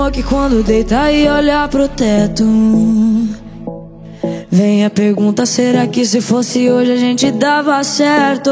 amor que quando deita e olha pro teto, vem a pergunta, será que se fosse hoje a gente dava certo?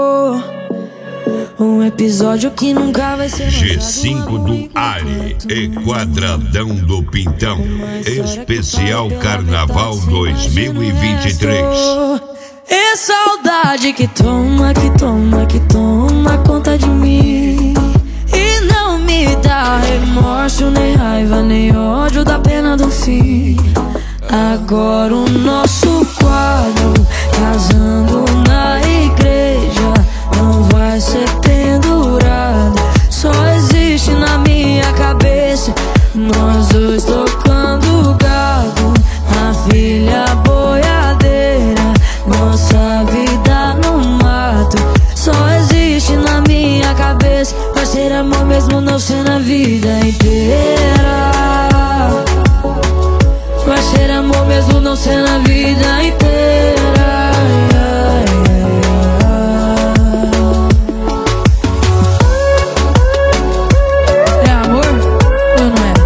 Um episódio que nunca vai ser G5 do Ali e Quadradão do Pintão, especial Carnaval 2023. É saudade que toma conta de mim, e não me dá remorso, nem raiva, nem ódio da pena do fim. Agora o nosso quadro, casando na igreja, não vai ser pendurado, só existe na minha cabeça. Nós dois tocando gado, a filha boiadeira, nossa vida no mato, só existe na minha cabeça. Vai ser amor mesmo não ser na vida inteira. Vai ser amor mesmo não ser na vida inteira. É amor ou não é?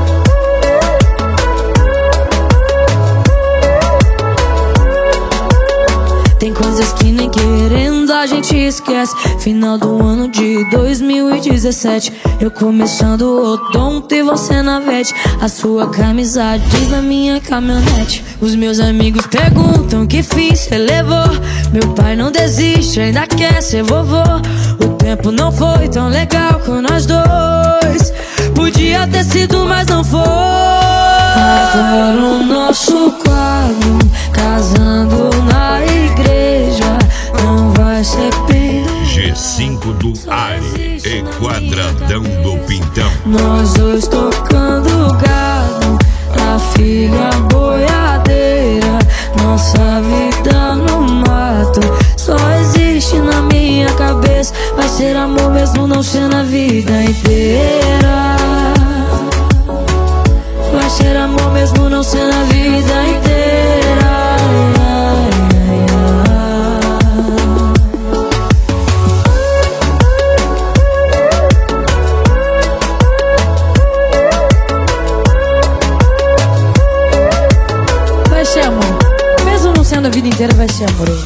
Tem coisas que nem querendo a gente esquece. Final do ano de 2017, eu começando o odonto e você na vete. A sua camisa diz na minha caminhonete. Os meus amigos perguntam que fim cê levou. Meu pai não desiste, ainda quer ser vovô. O tempo não foi tão legal com nós dois, podia ter sido, mas não foi. Agora o nosso quadro, casando na igreja, não vai ser pendurado. G5 do Ali e Quadradão do Pintão. Nós dois tocando gado, a filha boiadeira, nossa vida no mato, só existe na minha cabeça. Vai ser amor mesmo não ser na vida inteira. Vai ser amor mesmo não ser na vida inteira. Vai ser amor mesmo não sendo a vida inteira, vai ser amor.